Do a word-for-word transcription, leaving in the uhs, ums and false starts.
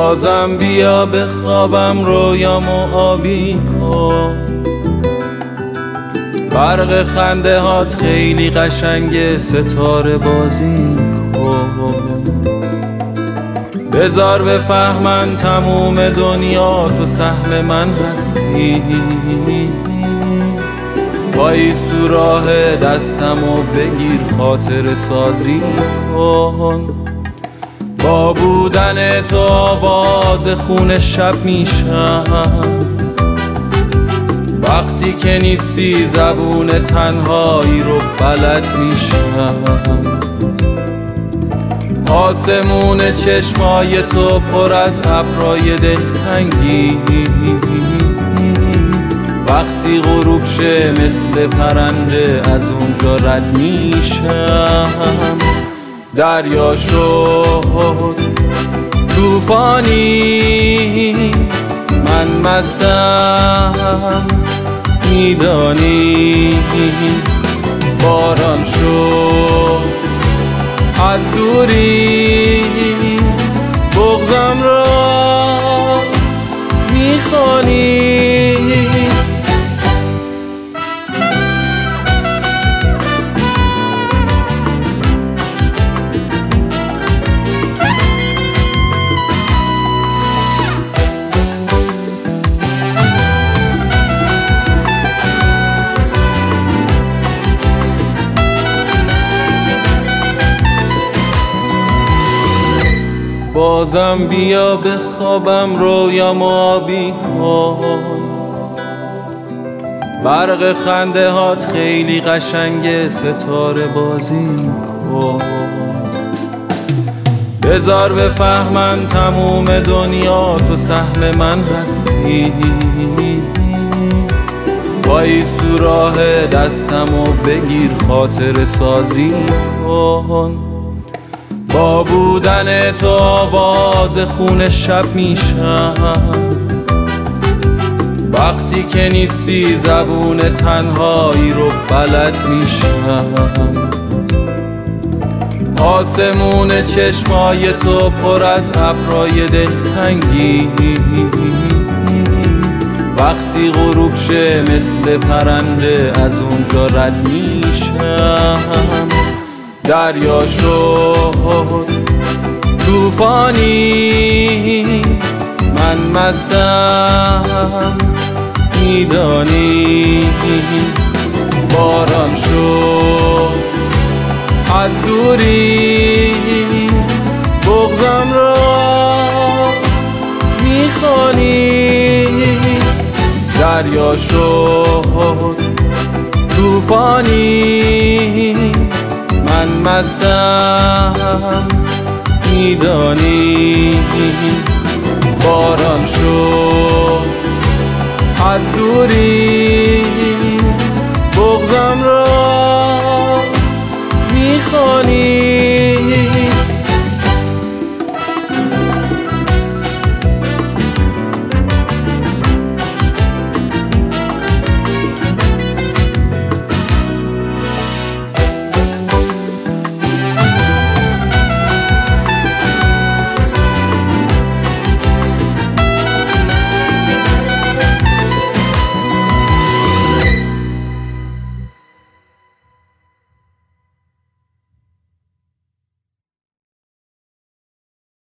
بازم بیا به خوابم رویامو آبی کن. برق خنده هات خیلی قشنگه، ستاره بازی کن. بذار بفهمن تموم دنیا تو سهم من هستی. پاییز تو راه دستم و بگیر خاطر سازی کن. با بودن تو آواز خون شب میشم. وقتی که نیستی زبون تنهایی رو بلد میشم. آسمون چشمای تو پر از ابرای دلتنگی. وقتی غروب شه مثل پرنده از اونجا رد میشم. دریا شد طوفانی، من مستم میدانی. باران شد از دوری، بغضم را میخوانی. بازم بیا به خوابم رویامو آبی کن. برق خنده هات خیلی قشنگه، ستاره بازی کن. بذار بفهمن تموم دنیا تو سهم من هستی. پاییز تو راه دستم و بگیر خاطر سازی کن. با بودن تو آواز خون شب میشم. وقتی که نیستی زبون تنهایی رو بلد میشم. آسمون چشمای تو پر از ابرای دلتنگی. وقتی غروب شه مثل پرنده از اونجا رد میشم. دریا شد طوفانی، من مستم میدانی. باران شد از دوری، بغضم را میخوانی. دریا شد طوفانی، من مستم میدانی. باران شد از دوری، بغضم را